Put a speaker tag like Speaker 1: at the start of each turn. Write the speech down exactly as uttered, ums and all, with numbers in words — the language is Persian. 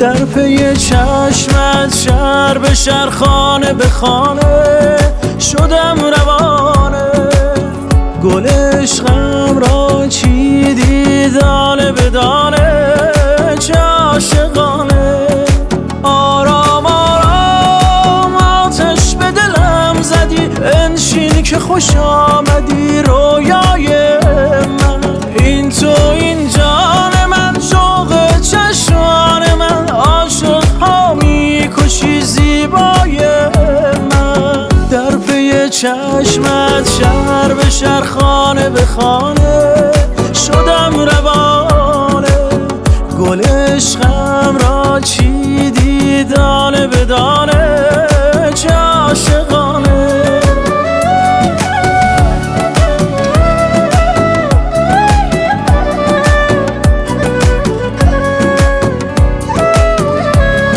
Speaker 1: در پی چشمت شهر به شهر خانه به خانه شدم روانه. گل عشقم را چیدی دانه به دانه، چه عاشقانه. آرام آرام آتش به دلم زدی، انشین که خوش آمدی رویای من. این تو این جان من، شوق چشمان من، عاشق ها میکشی زیبای من. در پی چشمت شهر به شهر خانه به خانه شدم روانه. گل عشقم را چیدی دانه به دانه،